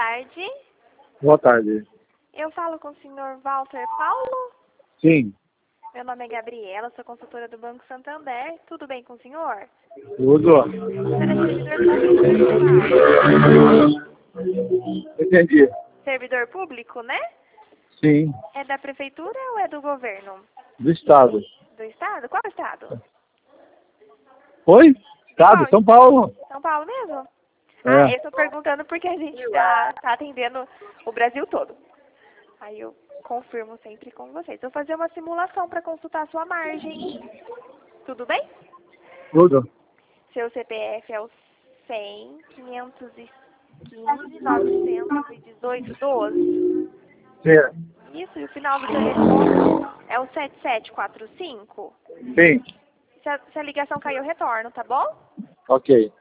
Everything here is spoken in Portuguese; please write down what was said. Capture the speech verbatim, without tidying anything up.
tarde. Boa tarde. Eu falo com o senhor Walter Paulo? Sim, Meu nome é Gabriela, sou consultora do Banco Santander. Tudo bem com o senhor? tudo. O senhor é servidor público, Entendi. servidor público, né? Sim, É da prefeitura ou é do governo? do estado. Do estado? Qual estado? Oi? Estado, Qual? São Paulo. São Paulo mesmo? É. Ah, eu estou perguntando porque a gente está tá atendendo o Brasil todo. Aí eu confirmo sempre com vocês. Vou fazer uma simulação para consultar a sua margem. Tudo bem? Tudo. Seu C P F é o cem, quinhentos e quinze, novecentos e dezoito, doze. Sim. Isso, e o final do telefone é o sete sete quatro cinco. Sim. Se a, se a ligação cair, eu retorno, tá bom? Ok.